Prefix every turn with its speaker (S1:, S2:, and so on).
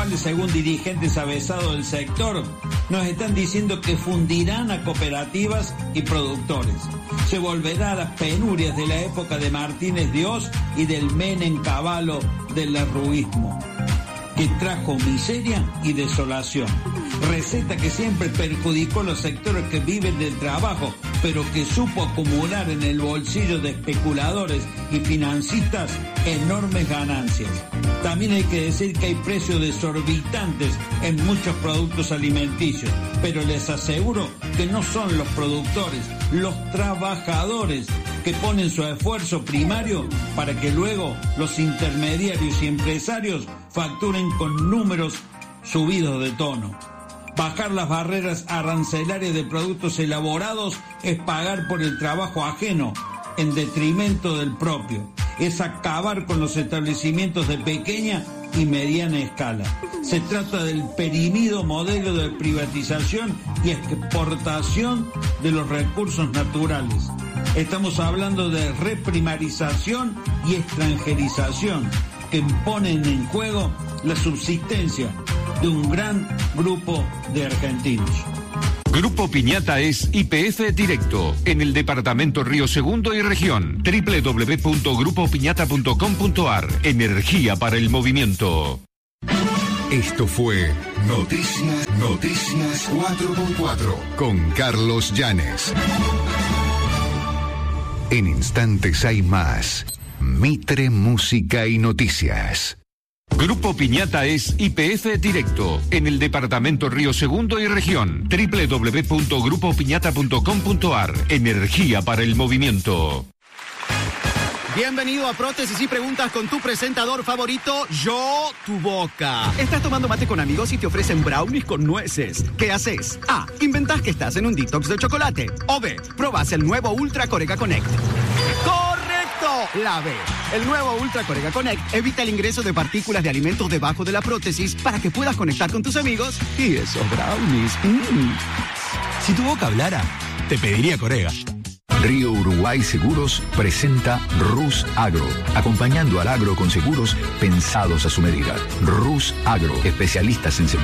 S1: cuales, según dirigentes avesados del sector, nos están diciendo que fundirán a cooperativas y productores. Se volverá a las penurias de la época de Martínez de Oz y del Menem Cavallo del lerruismo, que trajo miseria y desolación. Receta que siempre perjudicó a los sectores que viven del trabajo, pero que supo acumular en el bolsillo de especuladores y financistas enormes ganancias. También hay que decir que hay precios desorbitantes en muchos productos alimenticios, pero les aseguro que no son los productores, los trabajadores que ponen su esfuerzo primario para que luego los intermediarios y empresarios facturen con números subidos de tono. Bajar las barreras arancelarias de productos elaborados es pagar por el trabajo ajeno en detrimento del propio. Es acabar con los establecimientos de pequeña y mediana escala. Se trata del perimido modelo de privatización y exportación de los recursos naturales. Estamos hablando de reprimarización y extranjerización que ponen en juego la subsistencia de un gran grupo de argentinos.
S2: Grupo Piñata es YPF Directo en el departamento Río Segundo y región. www.grupopiñata.com.ar. Energía para el movimiento.
S3: Esto fue Noticias 4x4 con Carlos Llanes. En instantes hay más. Mitre, música y noticias.
S2: Grupo Piñata es YPF Directo en el departamento Río Segundo y región. www.grupopiñata.com.ar. Energía para el movimiento.
S4: Bienvenido a Prótesis y Preguntas con tu presentador favorito, Yo, tu boca. Estás tomando mate con amigos y te ofrecen brownies con nueces. ¿Qué haces? A. Inventás que estás en un detox de chocolate. O B. Probás el nuevo Ultra Corega Connect. ¡Correcto! La B. El nuevo Ultra Corega Connect evita el ingreso de partículas de alimentos debajo de la prótesis para que puedas conectar con tus amigos y esos brownies.
S5: Si tu boca hablara, te pediría Corega.
S3: Río Uruguay Seguros presenta Rus Agro, acompañando al agro con seguros pensados a su medida. Rus Agro, especialistas en seguros.